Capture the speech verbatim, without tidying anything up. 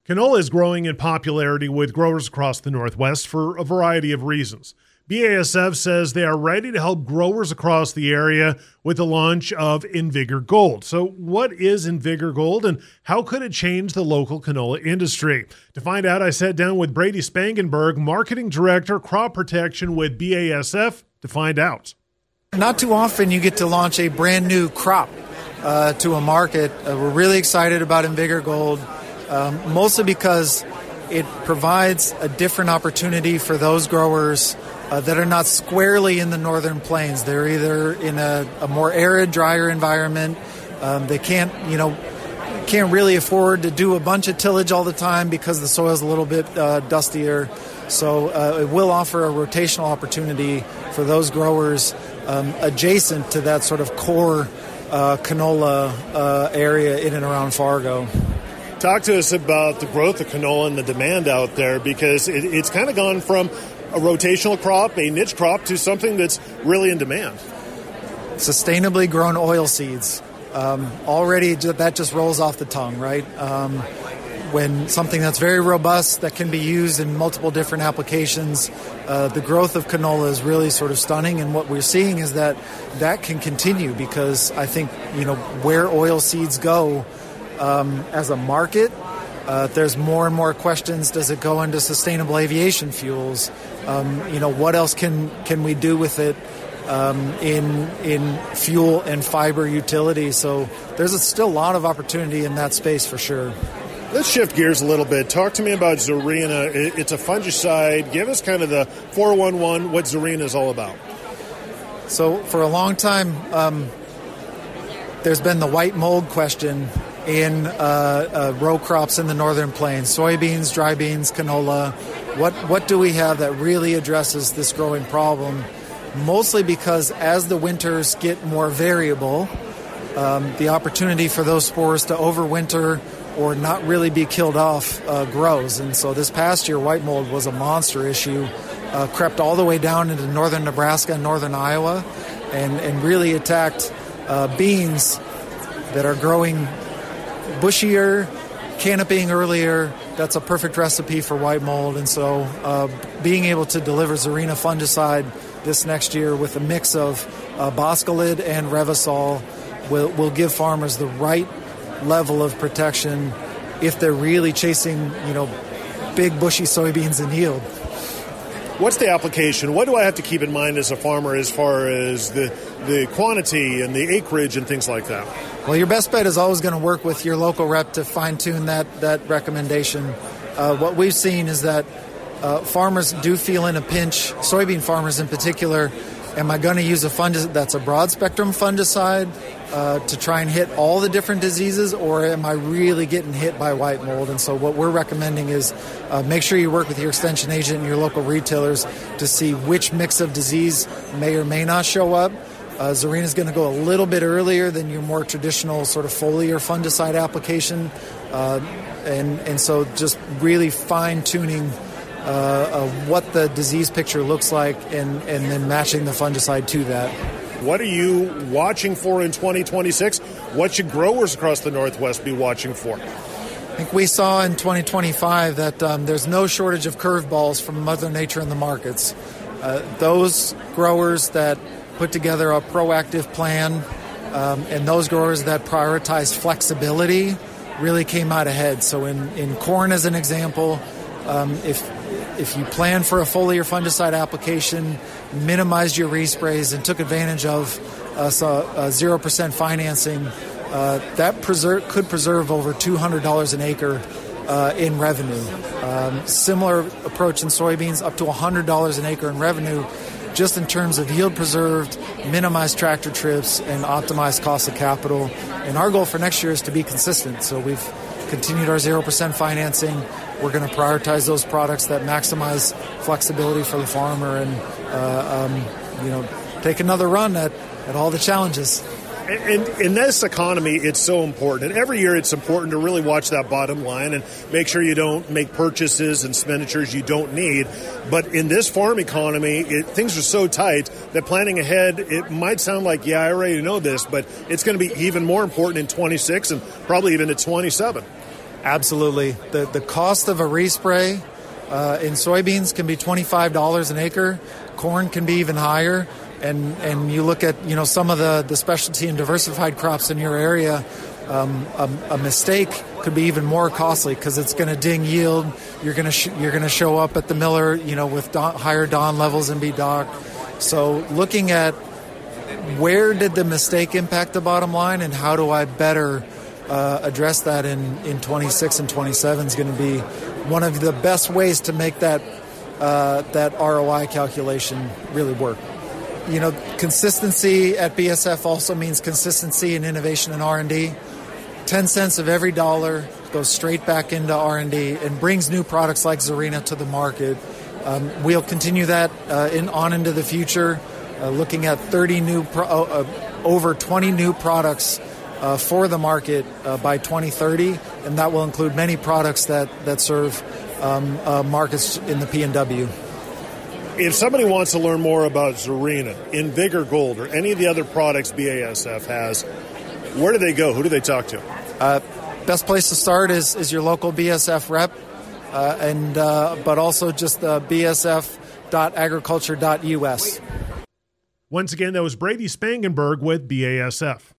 Canola is growing in popularity with growers across the Northwest for a variety of reasons. B A S F says they are ready to help growers across the area with the launch of InVigor Gold. So what is InVigor Gold and how could it change the local canola industry? To find out, I sat down with Brady Spangenberg, Marketing Director, Crop Protection with B A S F, to find out. Not too often you get to launch a brand new crop uh, to a market. Uh, we're really excited about InVigor Gold. Um, mostly because it provides a different opportunity for those growers uh, that are not squarely in the northern plains. They're either in a, a more arid, drier environment. Um, they can't, you know, can't really afford to do a bunch of tillage all the time because the soil's a little bit uh, dustier. So uh, it will offer a rotational opportunity for those growers um, adjacent to that sort of core uh, canola uh, area in and around Fargo. Talk to us about the growth of canola and the demand out there, because it, it's kind of gone from a rotational crop, a niche crop, to something that's really in demand. Sustainably grown oil seeds. Um, already that just rolls off the tongue, right? Um, when something that's very robust, that can be used in multiple different applications, uh, the growth of canola is really sort of stunning. And what we're seeing is that that can continue, because I think, you know, where oil seeds go, Um, as a market, uh, there's more and more questions. Does it go into sustainable aviation fuels? Um, you know, what else can, can we do with it um, in in fuel and fiber utility? So there's a, still a lot of opportunity in that space for sure. Let's shift gears a little bit. Talk to me about Zorina. It's a fungicide. Give us kind of the four one one, what Zorina is all about. So for a long time, um, there's been the white mold question in uh, uh, row crops in the northern plains, soybeans, dry beans, canola. What what do we have that really addresses this growing problem? Mostly because as the winters get more variable, um, the opportunity for those spores to overwinter or not really be killed off uh, grows. And so this past year, white mold was a monster issue, uh, crept all the way down into northern Nebraska and northern Iowa, and, and really attacked uh, beans that are growing bushier, canopying earlier. That's a perfect recipe for white mold. And so uh, being able to deliver Zorina fungicide this next year with a mix of uh, Boscalid and Revasol will, will give farmers the right level of protection if they're really chasing, you know, big bushy soybeans in yield. What's the application? What do I have to keep in mind as a farmer as far as the, the quantity and the acreage and things like that? Well, your best bet is always going to work with your local rep to fine-tune that, that recommendation. Uh, what we've seen is that uh, farmers do feel in a pinch, soybean farmers in particular. Am I going to use a fungicide that's a broad-spectrum fungicide uh, to try and hit all the different diseases, or am I really getting hit by white mold? And so what we're recommending is uh, make sure you work with your extension agent and your local retailers to see which mix of disease may or may not show up. Uh, Zorina is going to go a little bit earlier than your more traditional sort of foliar fungicide application. Uh, and, and so just really fine-tuning uh, uh, what the disease picture looks like and, and then matching the fungicide to that. What are you watching for in twenty twenty-six? What should growers across the Northwest be watching for? I think we saw in twenty twenty-five that um, there's no shortage of curveballs from Mother Nature in the markets. Uh, those growers that put together a proactive plan, um, and those growers that prioritize flexibility really came out ahead. So in, in corn, as an example, um, if if you plan for a foliar fungicide application, minimized your resprays, and took advantage of uh, so, uh, zero percent financing, uh, that preserve, could preserve over two hundred dollars an acre uh, in revenue. Um, similar approach in soybeans, up to one hundred dollars an acre in revenue, just in terms of yield preserved, minimized tractor trips, and optimized cost of capital. And our goal for next year is to be consistent. So we've continued our zero percent financing. We're going to prioritize those products that maximize flexibility for the farmer and, uh, um, you know, take another run at, at all the challenges. And in this economy, it's so important. And every year it's important to really watch that bottom line and make sure you don't make purchases and expenditures you don't need. But in this farm economy, it, things are so tight that planning ahead, it might sound like, yeah, I already know this, but it's going to be even more important in twenty-six and probably even in twenty-seven. Absolutely. The the cost of a respray uh, in soybeans can be twenty-five dollars an acre. Corn can be even higher. And and you look at, you know, some of the, the specialty and diversified crops in your area, um, a, a mistake could be even more costly because it's going to ding yield. You're going to sh- you're going to show up at the miller, you know, with don- higher dawn levels and be docked. So looking at where did the mistake impact the bottom line and how do I better uh, address that in, in twenty-six and twenty-seven is going to be one of the best ways to make that uh, that R O I calculation really work. You know, consistency at B S F also means consistency in innovation and R and D. Ten cents of every dollar goes straight back into R and D and brings new products like Zarina to the market. Um, we'll continue that uh, in, on into the future, uh, looking at thirty new, pro- uh, over twenty new products uh, for the market uh, by twenty thirty, and that will include many products that that serve um, uh, markets in the P and W. If somebody wants to learn more about Zarina, Invigor Gold, or any of the other products B A S F has, where do they go? Who do they talk to? Uh, best place to start is, is your local B S F rep, uh, and uh, but also just the b s f dot agriculture dot u s. Once again, that was Brady Spangenberg with B A S F.